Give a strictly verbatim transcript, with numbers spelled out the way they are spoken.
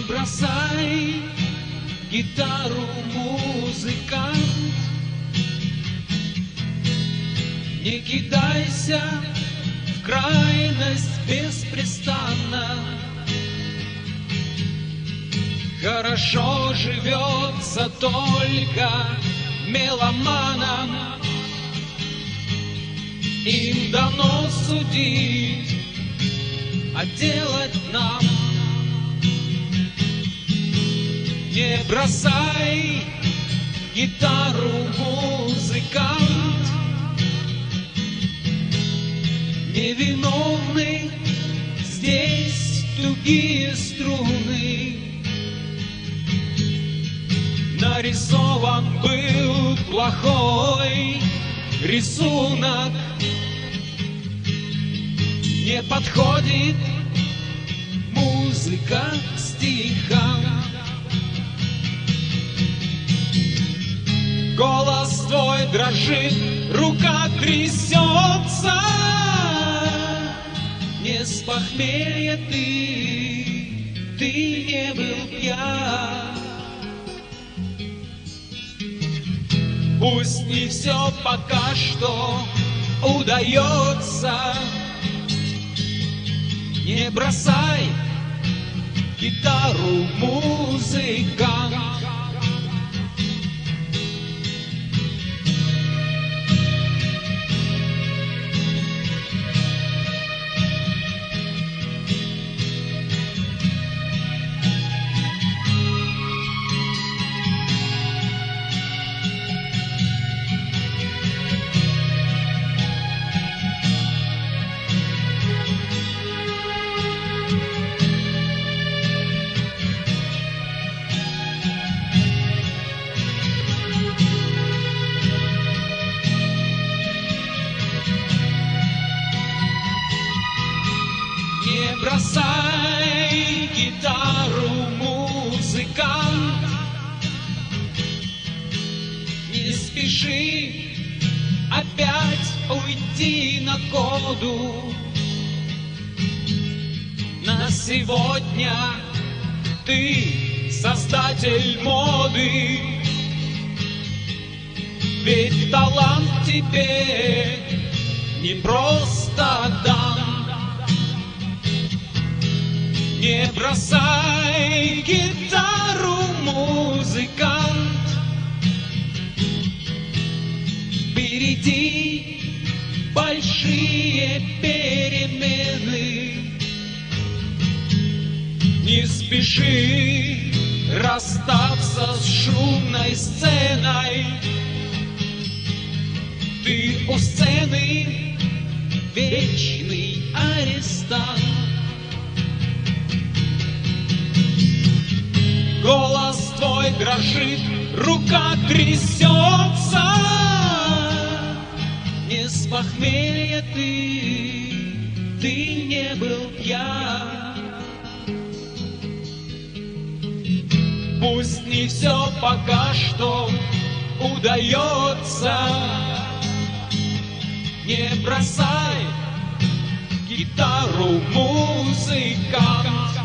бросай гитару, музыкант, не кидайся в крайность беспрестанно. Хорошо живется только меломанам, им дано судить, а делать нам. Не бросай гитару, музыкант, невиновны здесь тугие струны. Нарисован был плохой рисунок, не подходит музыка к стихам. Голос твой дрожит, рука трясется, не с похмелья ты, ты не был пьян. Пусть не все пока что удается, не бросай гитару, музыкант. Не бросай гитару, музыкант, не спеши опять уйти на коду. На сегодня ты создатель моды, ведь талант тебе не просто дан. Не бросай гитару, музыкант, впереди большие перемены. Не спеши расстаться с шумной сценой, ты у сцены вечный арестант. Голос твой дрожит, рука трясется, не с похмелья ты, ты не был пьян. Пусть не все пока что удается, не бросай гитару, музыкант.